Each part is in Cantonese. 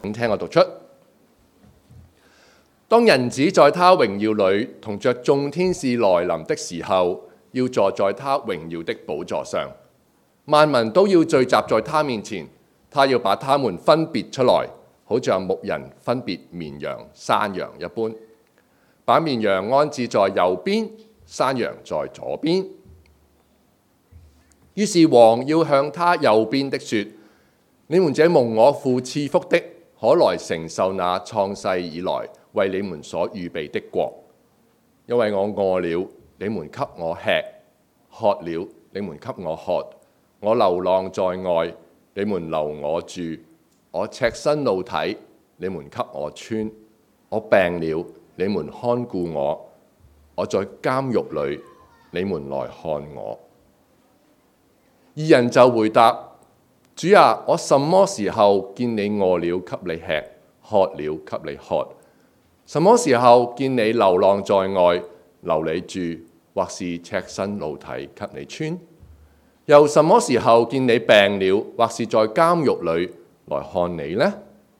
請聽我讀出：當人子在他榮耀裏同着眾天使來臨的時候，要坐在他榮耀的寶座上，萬民都要聚集在他面前，他要把他們分別出來，好像牧人分別綿羊山羊一般，把綿羊安置在右邊，山羊在左邊。於是王要向他右邊的說：你們這蒙我父賜福的，可來承受那創世以來為你們所預備的國，因為我餓了，你們給我吃；渴了，你們給我喝；我流浪在外，你們留我住；我赤身露體，你們給我穿；我病了，你們看顧我；我在監獄裏，你們來看我。義人就回答：主啊，我什麼時候見你餓了給你吃，渴了給你喝？什麼時候見你流浪在外，留你住，或是赤身露體給你穿？又什麼時候見你病了，或是在監獄裏來看你呢？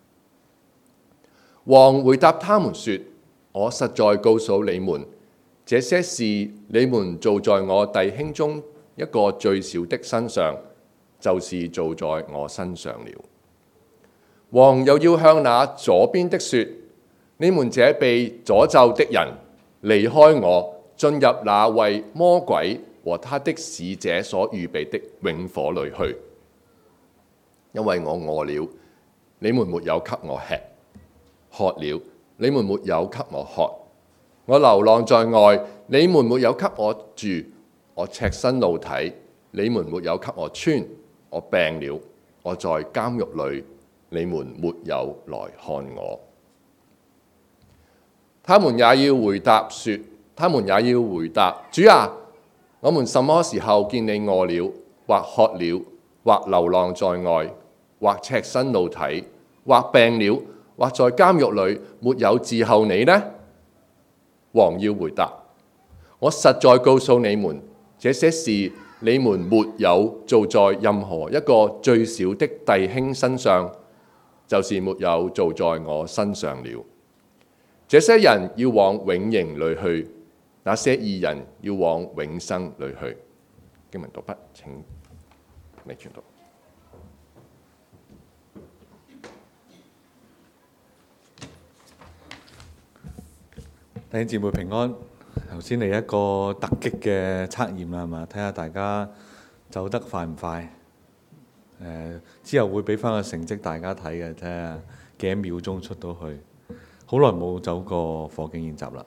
王回答他們說：我實在告訴你們，這些事你們做在我弟兄中一個最小的身上，就是做在我身上了。王又要向那左邊的說：你們這被詛咒的人，離開我，進入那為魔鬼和他的使者所預備的永火裏去。因為我餓了，你們沒有給我吃；渴了，你們沒有給我喝；我流浪在外，你們沒有給我住；我赤身露體，你們沒有給我穿；我病了，我在監獄裏，你們沒有來看我。他們也要回答說：主啊，我們什麼時候見你餓了，或渴了，或流浪在外，或赤身露體，或病了，或在監獄裏，沒有伺候你呢？王要回答：我實在告訴你們，這些事你們沒有做在任何一個最小的弟兄身上，就是沒有做在我身上了。這些人要往永刑裏去，那些義人要往永生裏去。經文讀畢，請你傳讀。 弟兄姊妹平安。頭先嚟一個突擊嘅測驗啦，係嘛？睇下大家走得快唔快？之後會俾翻個成績大家睇嘅，睇下幾秒鐘出到去。好耐冇走過火警演習啦。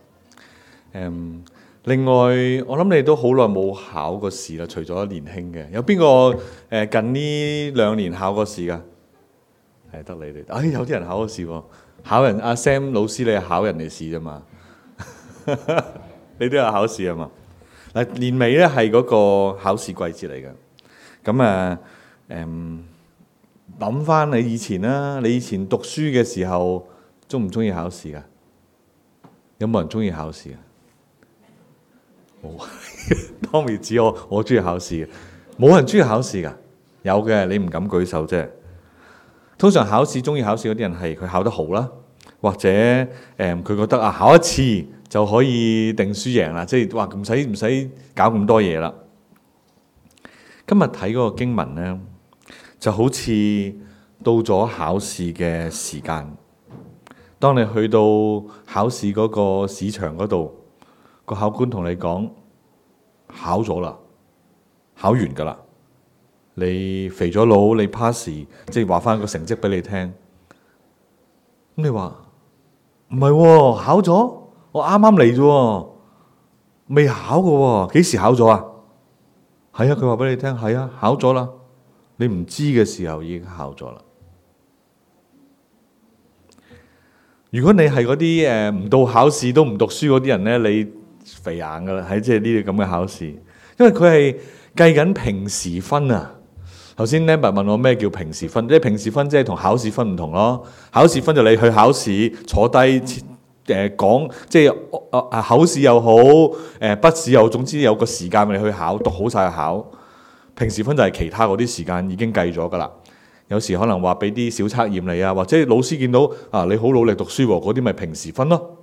另外我諗你都好耐冇考過試啦，除咗年輕嘅，有邊個近呢2年考過試㗎？係得你哋。有啲人考過試喎，考人阿 Sam 老師，你係考人哋試啫嘛？你都有考試啊嘛？嗱，年尾咧係嗰個考試季節嚟嘅。咁諗翻你以前啦，你以前讀書嘅時候，中唔中意考試噶？有冇人中意考試啊？Tommy 指我中意考試嘅，冇人中意考試噶。有嘅，你唔敢舉手啫。通常考試中意考試嗰啲人係佢考得好啦，或者佢覺得考一次就可以定輸贏啦，即係話唔使搞咁多嘢啦。今日睇嗰個經文咧，就好似到咗考試嘅時間。當你去到考試嗰個試場嗰度，個考官同你講考咗啦，考完㗎啦，你肥咗佬，你 pass， 即係話翻個成績俾你聽。咁你話唔係喎，考咗？我啱啱嚟啫，未考過喎，幾時考咗啊？係啊，佢話俾你聽，係啊，考咗啦。你唔知嘅時候已經考咗啦。如果你係嗰啲唔到考試都唔讀書嗰啲人咧，你肥硬噶啦，喺即係呢啲咁嘅考試，因為佢係計緊平時分啊。頭先 Lambert 問我咩叫平時分，即係平時分即係同考試分唔同咯。考試分就你去考試坐低講，即係口試又好，筆試又好，總之有個時間你去考，讀好晒去考。平時分就係其他嗰啲時間已經計咗噶啦。 有時可能話俾啲小測驗你啊，或者老師見到你好努力讀書喎，嗰啲咪平時分咯。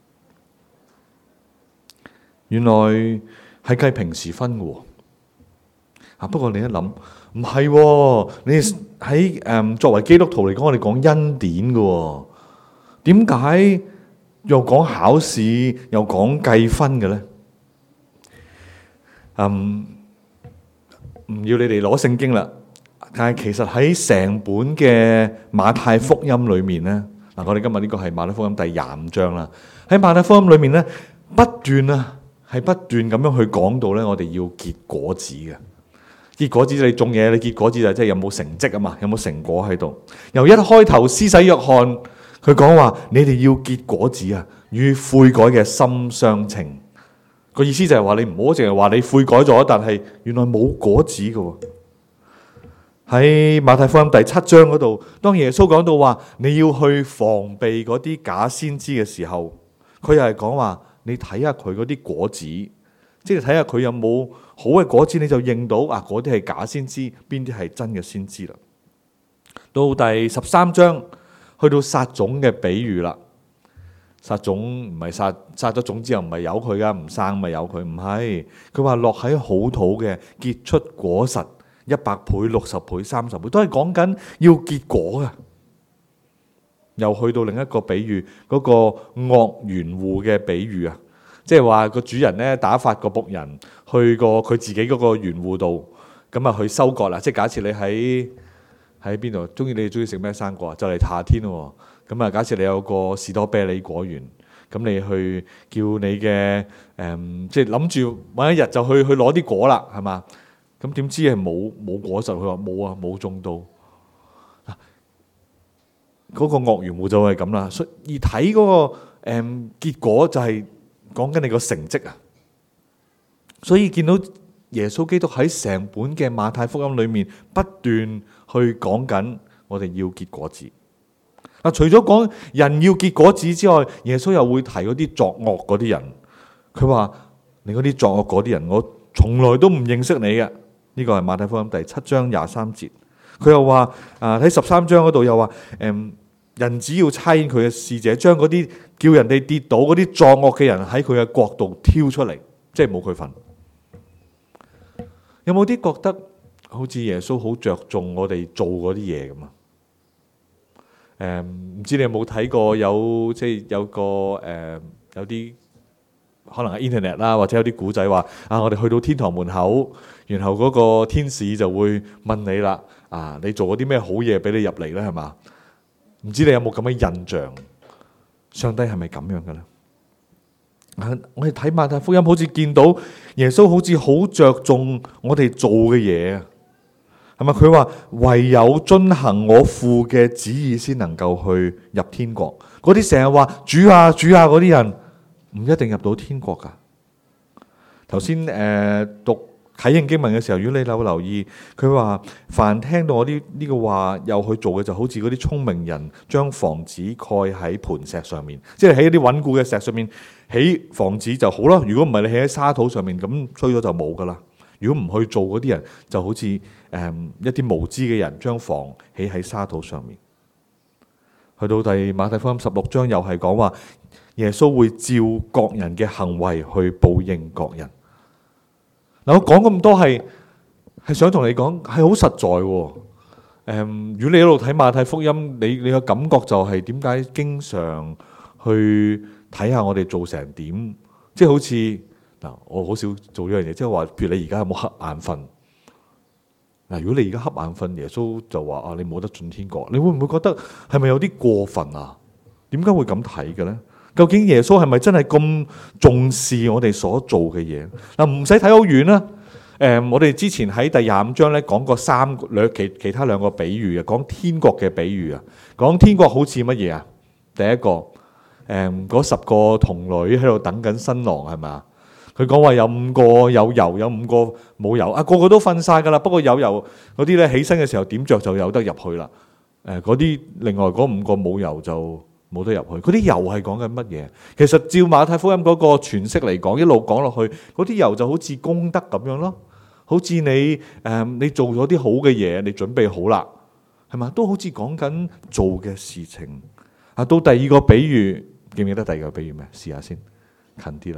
原來係計平時分嘅喎。不過你一諗，唔係喎，你喺作為基督徒嚟講，我哋講恩典嘅喎，點解又講考試又講計分嘅咧？唔要你哋攞聖經啦，但係其實喺成本嘅馬太福音裏面咧，我哋今日呢個係馬太福音第25章啦。喺馬太福音裏面咧，不斷咁樣去講到咧，我哋要結果子嘅。結果子你種嘢，你結果子就即係有冇成績啊嘛，有冇成果喺度。由一開頭施洗約翰佢講話，你哋要結果子啊，與悔改嘅心相稱。個意思就係話你唔好淨係話你悔改咗，但係原來冇果子嘅。喺馬太福音第7章嗰度，當耶穌講到話你要去防備嗰啲假先知嘅時候，佢又係講話你睇下佢嗰啲果子，即係睇下佢有冇好嘅果子，你就認到嗰啲係假先知，邊啲係真嘅先知啦。到第13章去到撒種嘅比喻啦。撒種唔係撒咗種之後唔係由佢噶，唔生咪由佢，唔係。佢話落喺好土嘅，結出果實100倍、60倍、30倍，都係講緊要結果噶。又去到另一個比喻，嗰個惡園戶嘅比喻啊，即係話個主人咧打發個僕人去過佢自己嗰個園戶度，咁啊去收割啦。即係假設你喺邊度，你哋中意食咩生果啊？就嚟夏天咯。咁啊，假設你有個士多啤梨果園，咁你去叫你嘅即係諗住揾一日就去攞啲果啦，係嘛？咁點知係冇果實？佢話冇啊，冇種到。嗰個惡園戶就係咁啦。而睇嗰個結果就係講緊你個成績啊。所以見到耶穌基督喺成本嘅馬太福音裏面不斷去講緊我哋要結果子。除咗講人要結果子之外，耶穌又會提嗰啲作惡嗰啲人。佢話你嗰啲作惡嗰啲人，我從來都唔認識你嘅。呢個係馬太福音第7章23節。佢又話喺13章嗰度又話人只要差遣佢嘅使者，將嗰啲叫人哋跌倒嗰啲作惡嘅人喺佢嘅國度挑出嚟，即係冇佢份。有冇啲覺得好似耶穌好着重我哋做嗰啲嘢咁啊？唔知你有冇睇過有啲可能係 internet 啦，或者有啲古仔話我哋去到天堂門口，然後嗰個天使就會問你啦，你做咗啲咩好嘢俾你入嚟咧？係嘛？唔知你有冇咁嘅印象？上帝係咪咁樣嘅咧？我哋睇馬太福音，好似見到耶穌好似好着重我哋做嘅嘢啊。係咪？佢話唯有遵行我父嘅旨意，先能夠去入天國。嗰啲成日話主啊主啊嗰啲人，唔一定入到天國噶。頭先讀啟應經文嘅時候，如果你有留意，佢話凡聽到我呢個話又去做嘅，就好似嗰啲聰明人將房子蓋喺磐石上面，即係喺一啲穩固嘅石上面起房子就好啦。如果唔係你起喺沙土上面，咁吹咗就冇噶啦。如果唔去做嗰啲人，就好似一啲無知嘅人將房起喺沙土上面。去到馬太福音16章又係講話，耶穌會照各人嘅行為去報應各人。嗱，我講咁多係想同你講係好實在喎。如果你一路睇馬太福音，你嘅感覺就係點解經常去睇下我哋做成點？即係好似我好少做呢樣嘢，即係話，譬如你而家有冇瞌眼瞓？如果你而家瞌眼瞓，耶穌就話你冇得進天國，你會唔會覺得係咪有啲過分啊？點解會咁睇嘅咧？究竟耶穌係咪真係咁重視我哋所做嘅嘢？唔使睇好遠啦。我哋之前喺第25章咧講過其他兩個比喻啊，講天國嘅比喻啊，講天國好似乜嘢啊？第一個嗰10個童女喺度等緊新郎，係咪？佢講話有5個有油，有5個冇油，個個都瞓晒噶啦。不過有油嗰啲咧起身嘅時候點着就有得入去啦。嗰啲另外嗰5個冇油就冇得入去。嗰啲油係講緊乜嘢？其實照馬太福音嗰個詮釋嚟講，一路講落去，嗰啲油就好似功德咁樣咯。好似你做咗啲好嘅嘢，你準備好啦， 係嘛？都好似講緊做嘅事情。啊，到第二個比喻，記唔記得第二個比喻咩？試下先，近啲啦。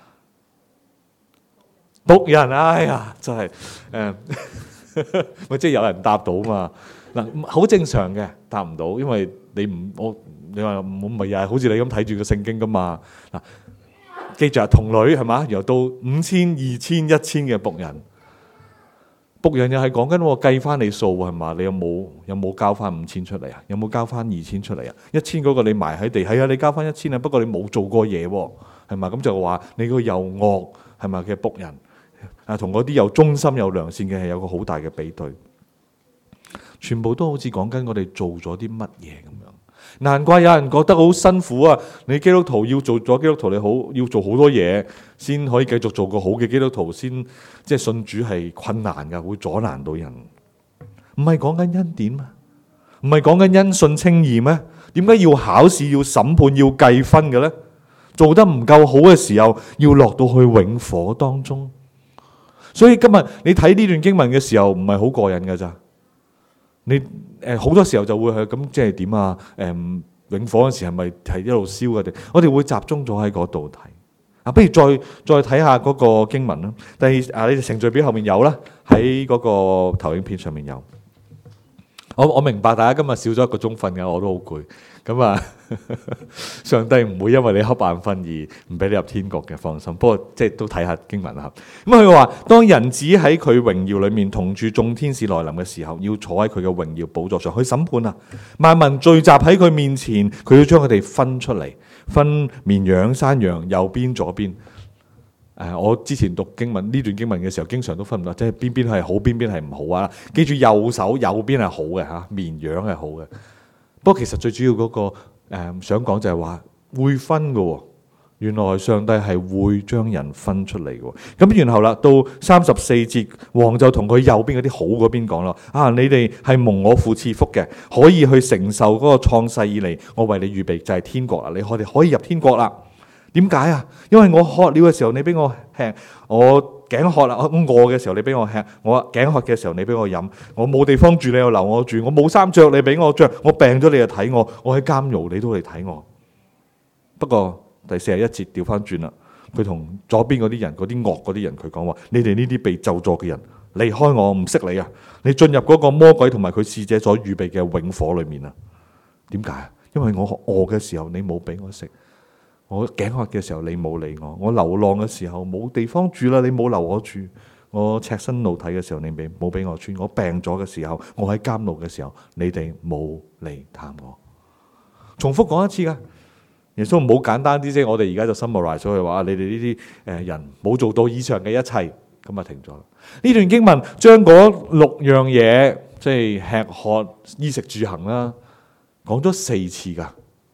僕人，哎呀，真係咪即係有人答到嘛？嗱，好正常嘅，答唔到，因為你話我唔係又係好似你咁睇住個聖經噶嘛？嗱，記住啊，童女係嘛？由到5000、2000、1000嘅僕人。僕人又係講緊我計翻你數係嘛？你有冇交翻5000出嚟啊？有冇交翻2000出嚟啊？1000嗰個你埋喺地，係啊，你交翻1000啊，不過你冇做過嘢喎，係嘛？咁就話你個又惡係嘛嘅僕人啊，同嗰啲又忠心又良善嘅係有個好大嘅比對，全部都好似講緊我哋做咗啲乜嘢咁樣。難怪有人覺得好辛苦啊！你基督徒要做咗基督徒，你好要做好多嘢先可以繼續做個好嘅基督徒，先即係信主係困難噶，會阻攔到人。唔係講緊恩典咩？唔係講緊因信稱義咩？點解要考試、要審判、要計分嘅呢？做得唔夠好嘅時候，要落到去永火當中。所以今日你睇呢段經文嘅時候，唔係好過癮㗎咋？你好多時候就會係咁，即係點啊？永火嗰時係咪係一路燒嘅？我哋會集中咗喺嗰度睇。啊，不如再睇下嗰個經文啦。你哋程序表後面有啦，喺嗰個投影片上面有。我明白大家今日少咗1個鐘瞓嘅，我都好攰。咁啊，上帝唔會因為你瞌眼瞓而唔俾你入天國嘅，放心。不過即係都睇下經文啦。咁佢話，當人子喺佢榮耀裏面同住眾天使來臨嘅時候，要坐喺佢嘅榮耀寶座上去審判啊！萬民聚集喺佢面前，佢要將佢哋分出嚟，分綿羊、山羊，右邊、左邊。我之前讀經文呢段經文嘅時候，經常都分唔到，即係邊邊係好，邊邊係唔好啊！記住右手右邊係好嘅嚇，綿羊係好嘅。不過其實最主要嗰個想講就係話會分嘅喎，原來上帝係會將人分出嚟嘅喎。咁然後啦，到34節，王就同佢右邊嗰啲好嗰邊講啦：啊，你哋係蒙我父賜福嘅，可以去承受嗰個創世以嚟我為你預備就係天國啦，你哋可以入天國啦。點解啊？因為我渴了嘅時候，你俾我吃；我頸渴啦，我餓嘅時候，你俾我吃；我頸渴嘅時候，你俾我飲；我冇地方住，你又留我住；我冇衫着，你俾我着；我病咗，你又睇我；我喺監獄，你都嚟睇我。不過第41節調翻轉啦，佢同左邊嗰啲人，嗰啲惡嗰啲人，佢講話：你哋呢啲被咒詛嘅人，離開我，唔識你啊！你進入嗰個魔鬼同埋佢使者所預備嘅永火裏面啊！點解啊？因為我餓嘅時候，你冇俾我食。我頸渴嘅時候你冇理我，我流浪嘅時候冇地方住啦，你冇留我住，我赤身露體嘅時候你冇俾我穿，我病咗嘅時候，我喺監獄嘅時候，你哋冇嚟探我。重複講一次噶，耶穌唔好簡單啲啫，我哋而家就 summarize 咗佢話，你哋呢啲人冇做到以上嘅一切，咁啊停咗啦。呢段經文將嗰6樣嘢，即係吃喝、衣食住行啦，講咗4次噶。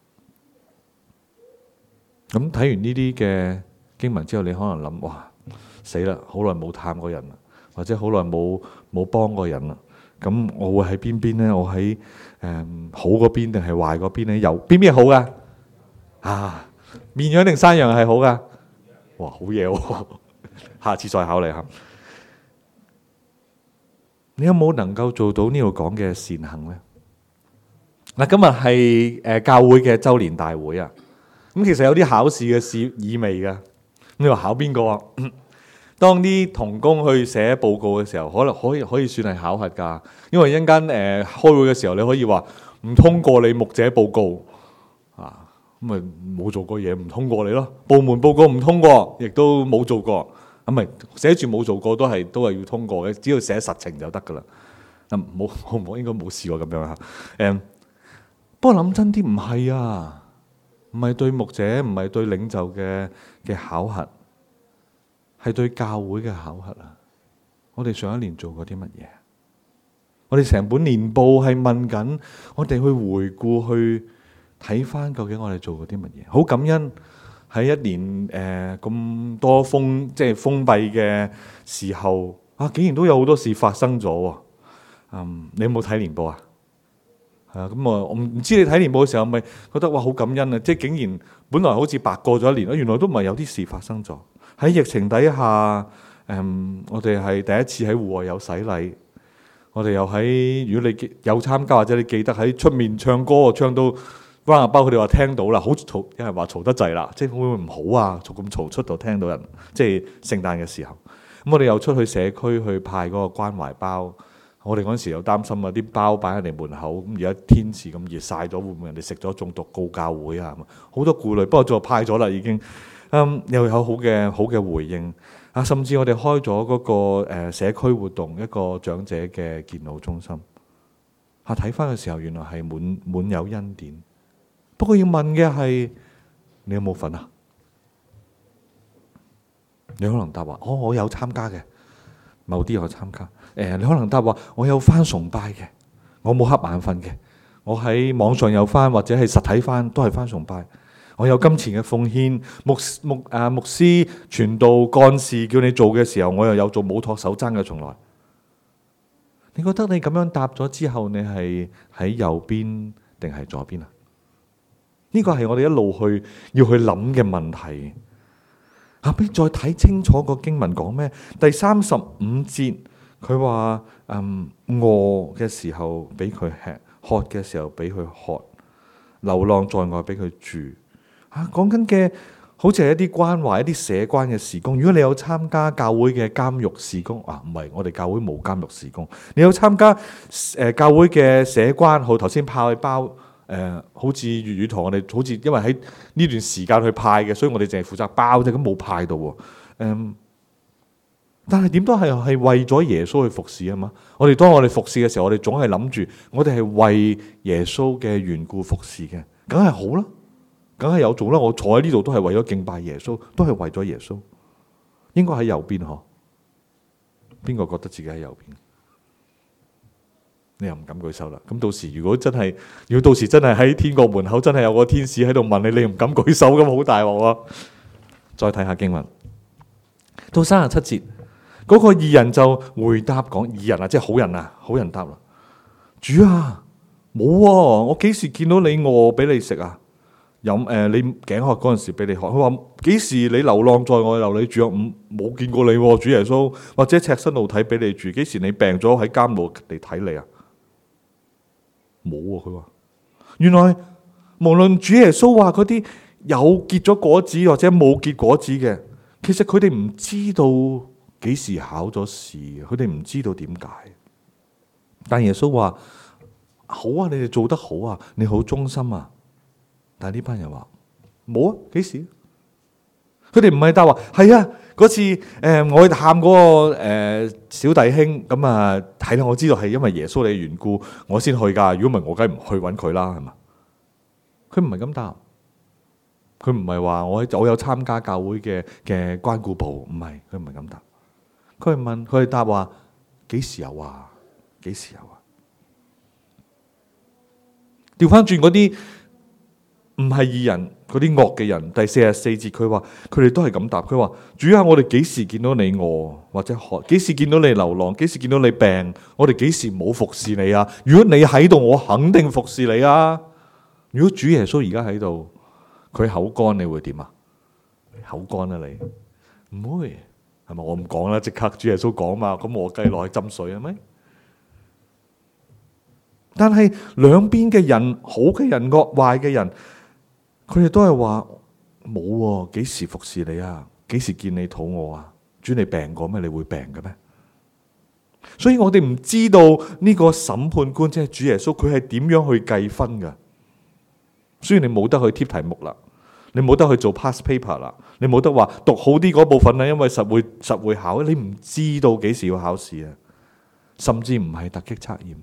咁睇完呢啲嘅經文之後，你可能諗：哇，死啦！好耐冇探過人啦，或者好耐冇幫過人啦。咁我會喺邊邊呢？我喺好嗰邊定係壞嗰邊呢？由邊邊好噶？啊，綿羊定山羊係好噶？哇，好嘢喎！下次再考慮下。你有冇能夠做到呢度講嘅善行呢？嗱，今日係教會嘅週年大會啊！咁其實有啲考試嘅意味嘅。你話考邊個啊？當啲同工去寫報告嘅時候，可能可以算係考核㗎。因為一陣間開會嘅時候，你可以話唔通過你牧者報告啊，咁咪冇做過嘢，唔通過你咯。部門報告唔通過，亦都冇做過，咁咪寫住冇做過都係要通過嘅，只要寫實情就得㗎啦。冇應該冇試過咁樣嚇。不過諗真啲唔係啊。唔係對牧者，唔係對領袖嘅考核，係對教會嘅考核啊！我哋上一年做過啲乜嘢？我哋成本年報係問緊我哋去回顧，去睇翻究竟我哋做過啲乜嘢。好感恩喺一年咁多封閉嘅時候啊，竟然都有好多事發生咗。你有冇睇年報啊？咁我唔知你睇年報嘅時候，咪覺得哇好感恩啊！即係竟然本來好似白過咗一年，原來都唔係有啲事發生咗。喺疫情底下，我哋係第一次喺戶外有洗禮， 我哋又如果你有參加或者你記得喺出面唱歌，唱到關下包，佢哋話聽到啦，好嘈，因為話嘈得滯啦，即係會唔會唔好啊？咁嘈出到聽到人，即係聖誕嘅時候。咁我哋又出去社區去派嗰個關懷包。我哋嗰陣時又擔心啊，啲包擺喺你門口，咁而家天時咁熱曬咗，會唔會人哋食咗中毒告教會啊？好多顧慮，不過就派咗啦已經。又有好嘅回應啊！甚至我哋開咗嗰個社區活動，一個長者嘅健老中心。睇翻嘅時候，原來係滿有恩典。不過要問嘅係，你有冇份啊？你可能答話：我有參加嘅，某啲有參加。你可能答話：我有翻崇拜嘅，我冇瞌眼瞓嘅，我喺網上有翻，或者係實體翻，都係翻崇拜。我有金錢嘅奉獻，牧師、傳道、幹事叫你做嘅時候，我又有做，冇托手踭嘅從來。你覺得你咁樣答咗之後，你係喺右邊定係左邊啊？呢個係我哋一路要去諗嘅問題。後邊再睇清楚個經文講咩？第35節佢話：餓嘅時候俾佢吃，渴嘅時候俾佢喝，流浪在外俾佢住。講緊嘅好似係一啲關懷、一啲社關嘅事工。如果你有參加教會嘅監獄事工，唔係，我哋教會冇監獄事工。你有參加教會嘅社關，好頭先派包好似粵語堂，我哋好似因為喺呢段時間去派嘅，所以我哋淨係負責包啫，咁冇派到喎。但係點都係為咗耶穌去服侍啊嘛。當我哋服侍嘅時候，我哋總係諗住我哋係為耶穌嘅緣故服侍嘅，梗係好啦。梗係有做啦！我坐喺呢度都係為咗敬拜耶穌，都係為咗耶穌。應該喺右邊嗬？邊個覺得自己喺右邊？你又唔敢舉手啦。咁到時如果到時真係喺天國門口真係有個天使喺度問你，你唔敢舉手咁好大鑊啊！再睇下經文，到37節，嗰個義人就回答講：義人啊，即係好人啊，好人答啦，主啊，冇喎，我幾時見到你餓俾你食啊？你頸渴嗰陣時俾你喝。佢話幾時你流浪在外流你住啊？冇見過你，主耶穌，或者赤身露體俾你住。幾時你病咗喺監獄嚟睇你啊？冇啊！佢話原來無論主耶穌話嗰啲有結咗果子或者冇結果子嘅，其實佢哋唔知道幾時考咗試，佢哋唔知道點解。但耶穌話好啊，你哋做得好啊，你好忠心啊。但係呢班人話冇啊，幾時？佢哋唔係答話係啊，嗰次我去探嗰個小弟兄，咁啊係啦，我知道係因為耶穌你嘅緣故，我先去噶。如果唔係，我梗係唔去揾佢啦，係嘛？佢唔係咁答，佢唔係話我有參加教會嘅關顧部，唔係，佢唔係咁答。佢係答話幾時有啊？幾時有啊？調翻轉嗰啲。唔係義人，嗰啲惡嘅人。第44節佢話佢哋都係咁答，佢話主啊，我哋幾時見到你餓或者渴？幾時見到你流浪？幾時見到你病？我哋幾時冇服侍你啊？如果你喺度，我肯定服侍你啊！如果主耶穌而家喺度，佢口乾，你會點啊？口乾啊你？唔會係咪？我唔講啦，即刻主耶穌講嘛，咁我計落去斟水係咪？但係兩邊嘅人，好嘅人、惡壞嘅人。佢哋都係話冇喎，幾時服侍你啊？幾時見你肚餓啊？主你病過咩？你會病嘅咩？所以我哋唔知道呢個審判官即係主耶穌，佢係點樣去計分㗎？所以你冇得去貼題目啦，你冇得去做 past paper 啦，你冇得話讀好啲嗰部分啦，因為實會考，你唔知道幾時要考試啊，甚至唔係突擊測驗。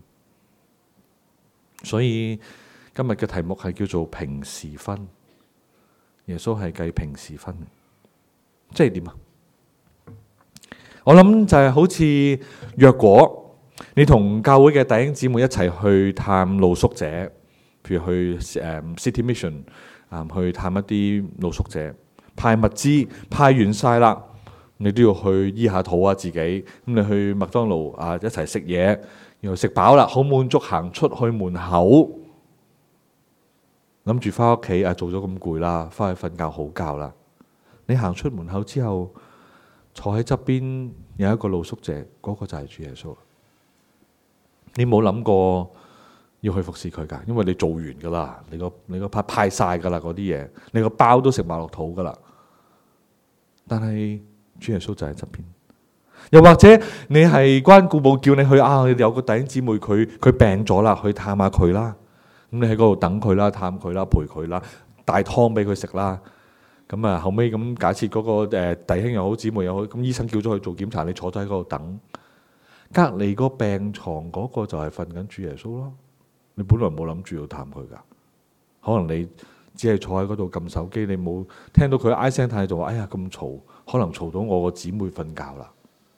所以今日嘅題目係叫做平時分。耶穌係計平時分，即係點啊？我諗就係好似若果你同教會嘅弟兄姊妹一齊去探露宿者，譬如去City Mission 去探一啲露宿者，派物資派完晒啦，你都要去醫下肚啊自己。咁你去麥當勞一齊食嘢，然後食飽啦，好滿足，行出去門口。諗住翻屋企做咗咁攰啦，翻去瞓覺好覺啦。你行出門口之後，坐喺側邊有一個露宿者，嗰個就係主耶穌。 你冇諗過要去服侍佢㗎，因為你做完㗎啦，你個派晒㗎啦嗰啲嘢，你個包都食埋落肚㗎啦。但係主耶穌就喺側邊。又或者你係關顧部叫你去你有個弟兄姊妹佢病咗啦，去探下佢啦。咁你喺嗰度等佢啦，探佢啦，陪佢啦，帶湯俾佢食啦。咁啊後尾咁假設嗰個弟兄又好，姊妹又好，咁醫生叫咗佢做檢查，你坐咗喺嗰度等。隔離個病床嗰個就係瞓緊主耶穌咯。你本來冇諗住要探佢噶，可能你只係坐喺嗰度撳手機，你冇聽到佢唉聲嘆氣就話：哎呀咁嘈，可能嘈到我個姊妹瞓覺啦。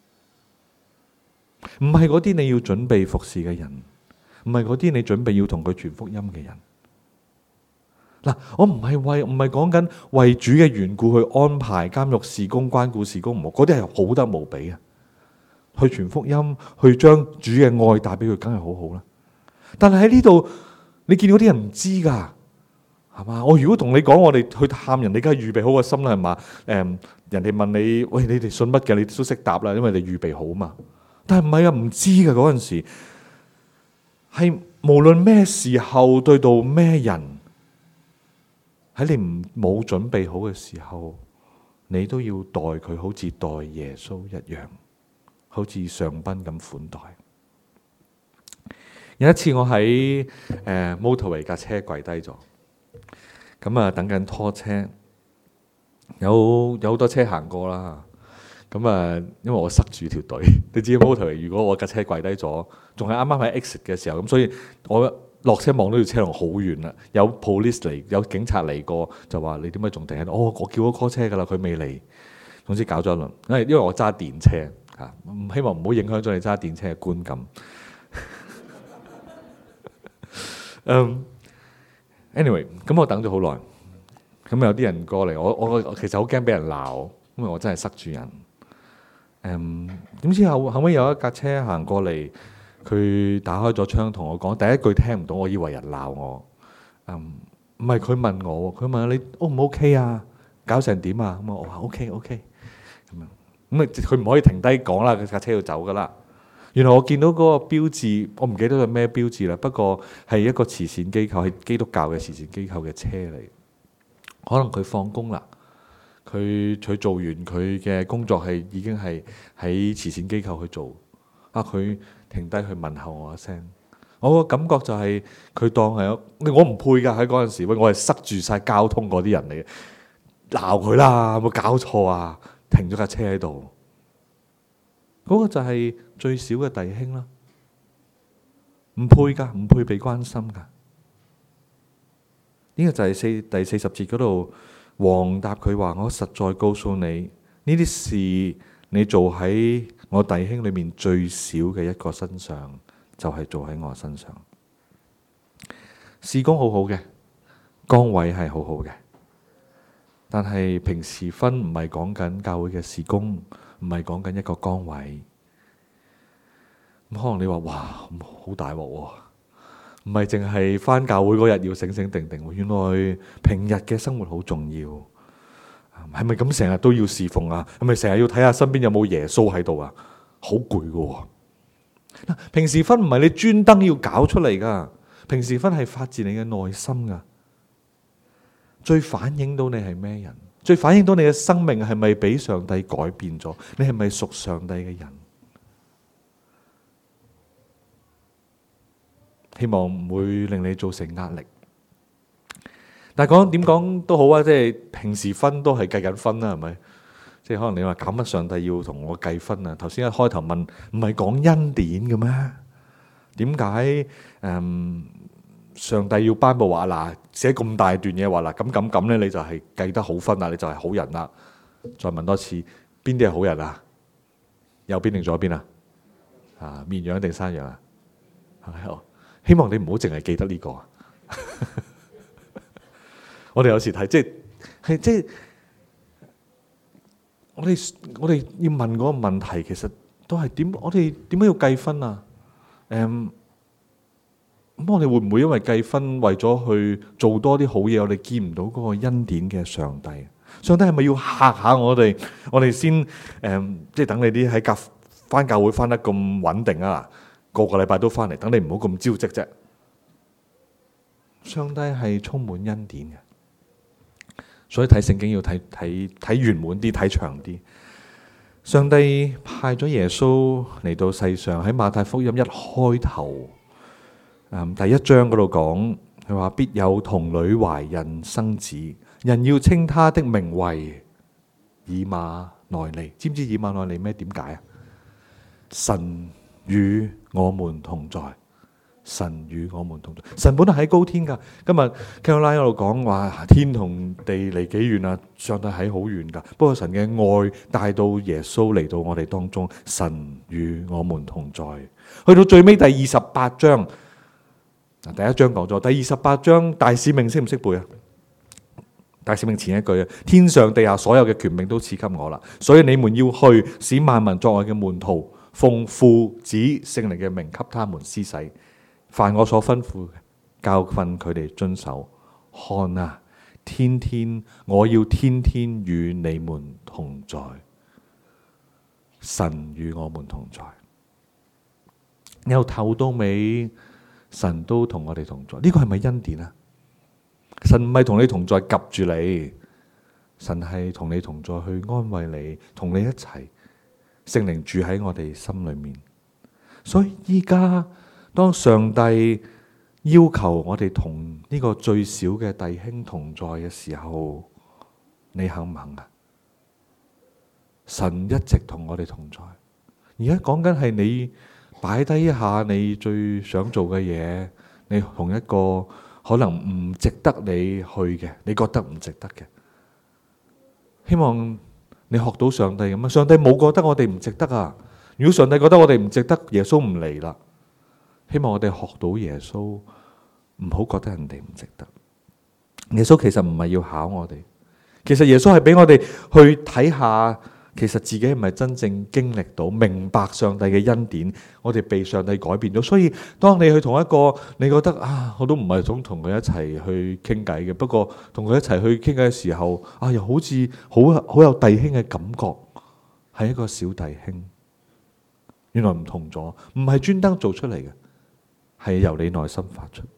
唔係嗰啲你要準備服侍嘅人，唔係嗰啲你準備要同佢傳福音嘅人。嗱，我唔係講緊為主嘅緣故去安排監獄事工、關顧事工，唔好，嗰啲係好得無比啊！去傳福音，去將主嘅愛帶俾佢，梗係好好啦。但係喺呢度，你見到啲人唔知噶，係嘛？我如果同你講，我哋去探人，你梗係預備好個心啦，係嘛？人哋問你，喂，你哋信乜嘅？你都識答啦，因為你預備好嘛。但係唔係啊，唔知噶嗰陣時，係無論咩時候對到咩人，喺你冇準備好嘅時候，你都要待佢好似待耶穌一樣，好似上賓咁款待。有一次我喺motorway 架車跪低咗，咁啊等緊拖車，有好多車行過啦。咁啊，因為我塞住條隊，你知 motorway 如果我架車跪低咗，仲係啱啱喺 exit 嘅時候，咁所以我落車望到條車龍好遠啦。有 police 嚟，有警察嚟過，就話你點解仲停喺度？我叫咗 call 車㗎啦，佢未嚟。總之搞咗一輪，因為我揸電車嚇，希望唔好影響咗你揸電車嘅觀感。Anyway， 咁我等咗好耐，咁有啲人過嚟，我其實好驚俾人鬧，因為我真係塞住人。點知後尾有一架車行過嚟，佢打開咗窗同我講，第一句聽唔到，我以為人鬧我。唔係佢問我，佢問你 O 唔 OK 啊？搞成點啊？咁我話 OK， 咁佢唔可以停低講啦，佢架車要走噶啦。原來我見到嗰個標誌，我唔記得係咩標誌啦，不過係一個慈善機構，係基督教嘅慈善機構嘅車嚟。可能佢放工啦。佢做完佢嘅工作係已經係喺慈善機構去做，佢停低去問候我一聲，我個感覺就係佢當係我唔配㗎喺嗰陣時，我係塞住晒交通嗰啲人嚟嘅，鬧佢啦，有冇搞錯啊？停咗架車喺度，嗰個就係最少嘅弟兄啦，唔配㗎，唔配被關心㗎。呢個就係第40節嗰度。王答佢話：我實在告訴你，呢啲事你做喺我弟兄裏面最少嘅一個身上，就係做喺我身上。事工好好嘅，崗位係好好嘅，但係平時分唔係講緊教會嘅事工，唔係講緊一個崗位。咁可能你話：哇，好大鑊喎！唔係淨係返教會嗰日要醒醒定定，原來平日嘅生活好重要。係咪咁成日都要侍奉啊？係咪成日要睇下身邊有冇耶穌喺度啊？好攰噶。平時分唔係你專登要搞出嚟噶，平時分係發自你嘅內心噶。最反映到你係咩人？最反映到你嘅生命係咪俾上帝改變咗？你係咪屬上帝嘅人？希望唔會令你造成壓力，但係點講都好啊！即係平時分都係計緊分啦，係咪？即係可能你話搞乜上帝要同我計分啊？頭先一開頭問，唔係講恩典嘅咩？點解上帝要頒布話嗱，寫咁大段嘢話嗱咁咧，你就係計得好分啦，你就係好人啦？再問多次，邊啲係好人啊？右邊定左邊啊？綿羊定山羊啊？係希望你唔好淨係記得呢個。我哋有時睇，即係我哋要問嗰個問題，其實都係點？我哋點解要計分啊？咁我哋會唔會因為計分，為咗去做多啲好嘢，我哋見唔到嗰個恩典嘅上帝？上帝係咪要嚇下我哋？我哋先即係等你啲喺返教會返得咁穩定啊！ 個個禮拜都翻嚟，等你唔好咁招積啫。上帝係充滿恩典嘅，所以睇聖經要睇圓滿啲，睇長啲。上帝派咗耶穌嚟到世上，喺馬太福音一開頭，第一章嗰度講，佢話必有童女懷孕生子，人要稱他的名為以馬內利。知唔知以馬內利咩？點解啊？神與我們同在。神與我們同在。神本來喺高天噶。今日 Caroline 喺度講話天同地離幾遠啊？上帝喺好遠噶。不過神嘅愛帶到耶穌嚟到我哋當中，神與我們同在。去到最尾第28章，第一章講咗，第28章大使命識唔識背啊？大使命前一句啊，天上地下所有嘅權柄都賜給我啦，所以你們要去，使萬民作我嘅門徒，奉父子聖靈嘅名給他們施洗。凡我所吩咐嘅，教訓佢哋遵守。看啊，我要天天與你們同在。神與我們同在，由頭到尾，神都同我哋同在。呢個係咪恩典啊？神唔係同你同在，夾住你。神係同你同在，去安慰你，同你一齊。聖靈住喺我哋心裏面。所以依家，當上帝要求我哋同呢個最小嘅弟兄同在嘅時候，你肯唔肯啊？神一直同我哋同在。而家講緊係你擺低一下你最想做嘅嘢，你同一個可能唔值得你去嘅，你覺得唔值得嘅，希望你學到上帝咁啊！上帝冇覺得我哋唔值得啊！如果上帝覺得我哋唔值得，耶穌唔嚟啦。希望我哋學到耶穌，唔好覺得人哋唔值得。耶穌其實唔係要考我哋，其實耶穌係俾我哋去睇下，其實自己係咪真正經歷到明白上帝嘅恩典，我哋被上帝改變咗。所以當你去同一個你覺得我都唔係想同佢一齊去傾偈嘅，不過同佢一齊去傾偈嘅時候，又好似好有弟兄嘅感覺，係一個小弟兄。原來唔同咗，唔係專登做出嚟嘅，係由你內心發出。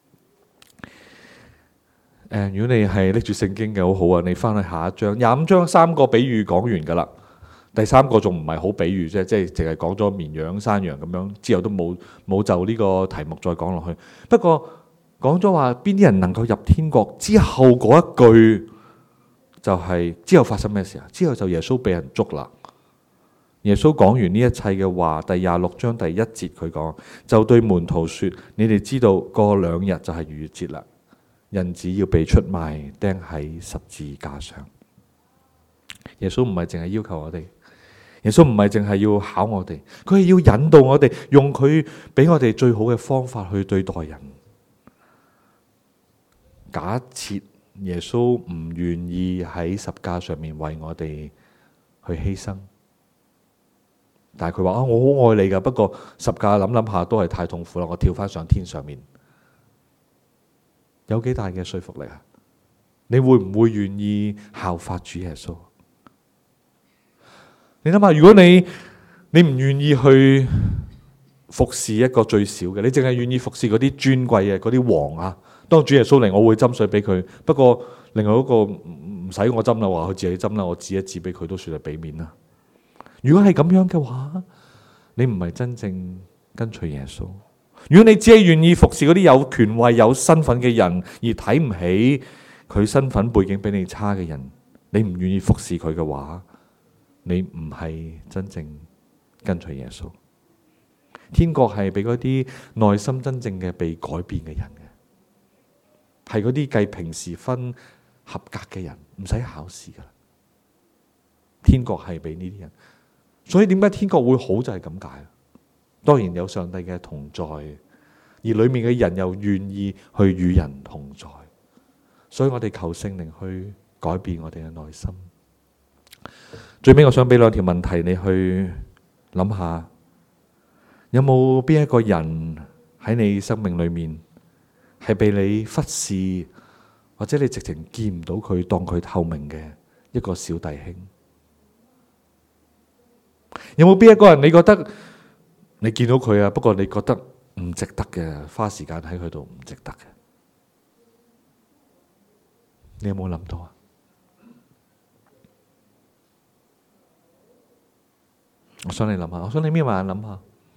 如果你係拎住聖經嘅，好好啊！你翻去下一章，25章3個比喻講完噶啦，第3個仲唔係好比喻啫，即係淨係講咗綿羊、山羊咁樣，之後都冇就呢個題目再講落去。不過講咗話邊啲人能夠入天國之後嗰一句，就係之後發生咩事啊？之後就耶穌被人捉啦。耶穌講完呢一切嘅話，第26章第1節佢講，就對門徒說：你哋知道過2日就係逾越節啦，人子要被出賣，釘喺十字架上。耶穌唔係淨係要求我哋，耶穌唔係淨係要考我哋，佢係要引導我哋，用佢俾我哋最好嘅方法去對待人。假設耶穌唔願意喺十架上面為我哋去犧牲。但係佢話我好愛你噶，不過十架諗諗下都係太痛苦啦，我跳翻上天上面，有幾大嘅說服力啊？你會唔會願意效法主耶穌？你諗下，如果你唔願意去服侍一個最小嘅，你淨係願意服侍嗰啲尊貴嘅嗰啲王啊，當主耶穌嚟，我會斟水俾佢。不過另外嗰個唔使我斟啦，話佢自己斟啦，我指一指俾佢都算係俾面啦。如果係咁樣嘅話，你唔係真正跟隨耶穌。如果你只係願意服侍嗰啲有權位、有身份嘅人，而睇唔起佢身份背景比你差嘅人，你唔願意服侍佢嘅話，你唔係真正跟隨耶穌。天國係俾嗰啲內心真正嘅被改變嘅人嘅，係嗰啲計平時分合格嘅人，唔使考試噶啦。天國係俾呢啲人。所以點解天國會好就係咁解。當然有上帝嘅同在，而裏面嘅人又願意去與人同在。所以我哋求聖靈去改變我哋嘅內心。最尾我想俾2條問題你去諗下，有冇邊一個人喺你生命裏面係被你忽視，或者你直情見唔到佢，當佢透明嘅一個小弟兄？有冇邊一個人你覺得你見到佢啊，不過你覺得唔值得嘅，花時間喺佢度唔值得嘅。你有冇諗到啊？我想你諗下，我想你眯埋眼諗下，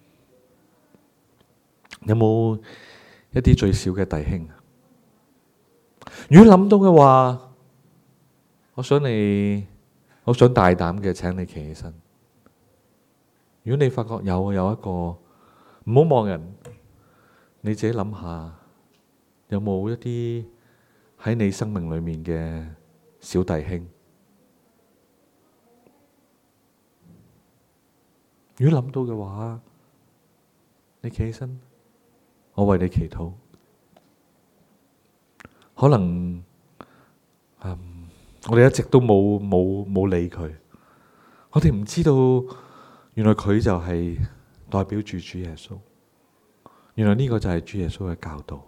有冇一啲最少嘅弟兄？如果諗到嘅話，我想大膽嘅請你企起身。如果你發覺有一個，唔好望人，你自己諗下，有冇一啲喺你生命裏面嘅小弟兄？如果諗到嘅話，你企起身，我為你祈禱。可能我哋一直都冇理佢，我哋唔知道原來佢就係代表住主耶穌，原來呢個就係主耶穌嘅教導。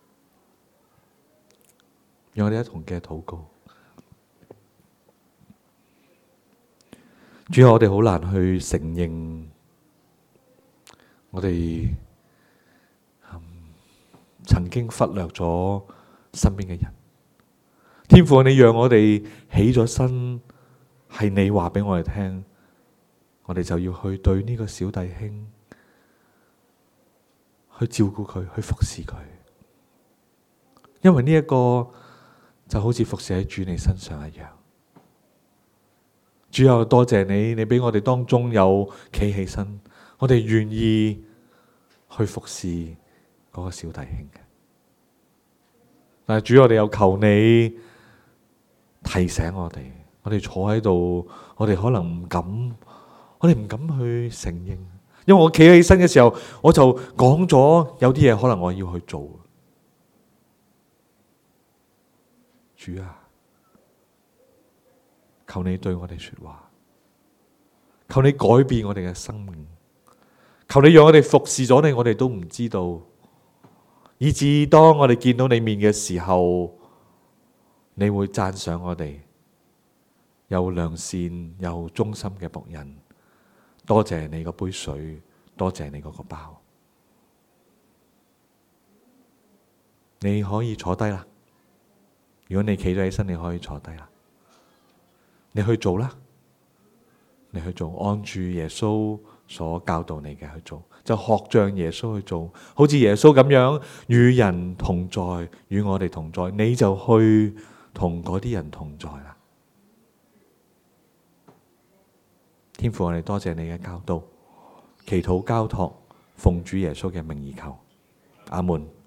讓我哋一同嘅禱告。主啊，我哋好難去承認我哋曾經忽略咗身邊嘅人。天父，你讓我哋起咗身，係你話俾我哋聽，我哋就要去對呢個小弟兄去照顧佢，去服侍佢。因為呢一個就好似服侍喺主你身上一樣。主啊，多謝你，你俾我哋當中有企起身，我哋願意去服侍嗰個小弟兄嘅。但係主，我哋又求你提醒我哋，我哋坐喺度，我哋可能唔敢去承認，因為我企起身嘅時候，我就講咗有啲嘢可能我要去做。主啊，求你對我哋說話，求你改變我哋嘅生命，求你讓我哋服侍咗你，我哋都唔知道，以致當我哋見到你面嘅時候，你會讚賞我哋又良善又忠心嘅僕人。多謝你嗰杯水，多謝你嗰個包。你可以坐低啦。如果你企咗起身，你可以坐低啦。你去做啦，你去做，按住耶穌所教導你嘅去做，就學像耶穌去做，好似耶穌咁樣與人同在，與我哋同在，你就去同嗰啲人同在啦。天父，我哋多謝你嘅教導，祈禱交託，奉主耶穌嘅名而求，阿門。